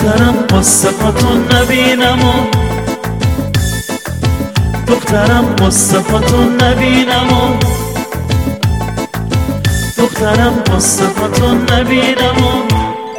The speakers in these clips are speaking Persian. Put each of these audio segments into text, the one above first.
دخترم قصه هاتون نبینم و دخترم قصه هاتون نبینم و دخترم قصه هاتون نبینم و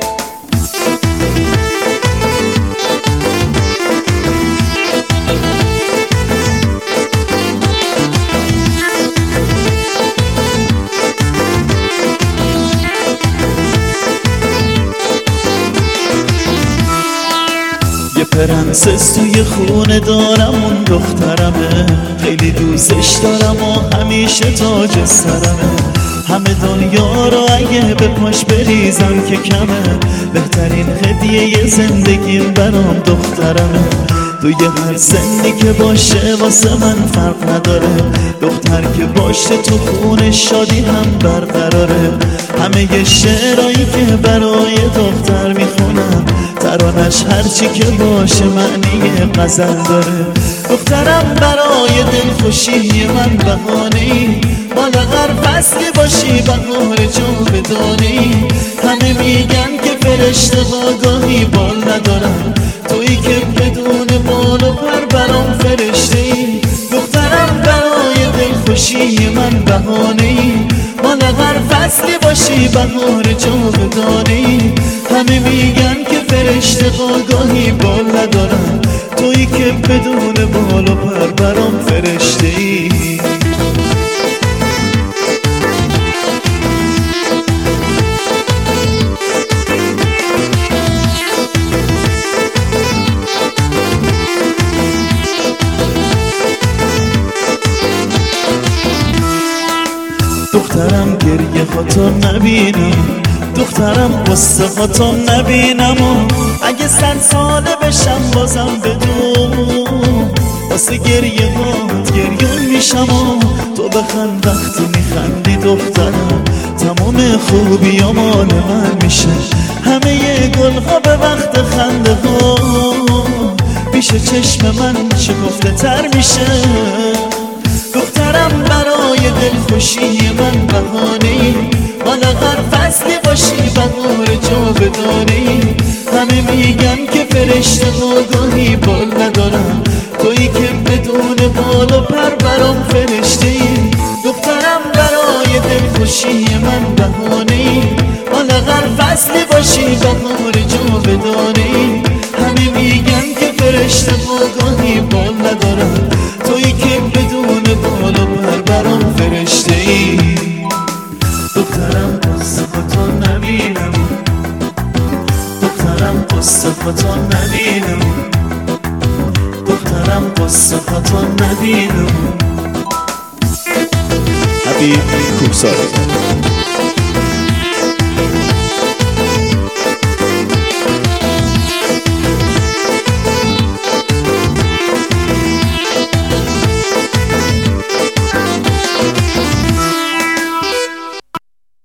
یه پرنسس توی خونه دارم، اون دخترمه، خیلی دوستش دارم و همیشه تاج سرمه. همه دنیا رو اگه به پاش بریزم که کمه، بهترین هدیه زندگیم برام دخترمه. توی هر سنی که باشه واسه من فرق نداره، دختر که باشه تو خونه شادی هم برقراره. همه شعرهایی که برای دختر میخونم، ترانش هرچی که باشه معنی غزل داره. دخترم برای دلخوشی من بهانه‌ای، مال هر فصلی باشی بهار جاودانه‌ای. همه میگن که فرشته ها گاهی بال ندارن، تویی که بدون بال و پر برام فرشته‌ای. دخترم برای دلخوشی من بهانه‌ای، مال هر فصلی باشی بهار جاودانه‌ای. همه میگن که فرشته ها گاهی بال ندارن، تویی که بدون بال و پر برام فرشته‌ای. دخترم گریه هاتون نبینم، دخترم قصه هاتون نبینم و اگه 100 ساله بشم بازم بدون، واسه گریه هات گریون میشم و تو بخند وقتی میخندی. دخترم تمام خوبی ها مال من میشه، همه گل ها به وقت خنده ها پیش چشم من شکفته تر میشه. دخترم برای دلخوشی من بهانه‌ای، مال هر فصلی باشی بهار جاودانه‌ای. همه میگن که فرشته ها گاهی بال ندارن، تویی که بدون بال و پر برام فرشته‌ای. دخترم برای دلخوشی من بهانه‌ای، مال هر فصلی باشی بهار جاودانه‌ای. همه میگن که فرشته ها گاهی بال ندارن، تویی که بدون بال و پر برام فرشته‌ای. دخترم قصه هاتون نبینم، دخترم قصه هاتون نبینم، دخترم قصه هاتون نبینم. حبیب کوهسار.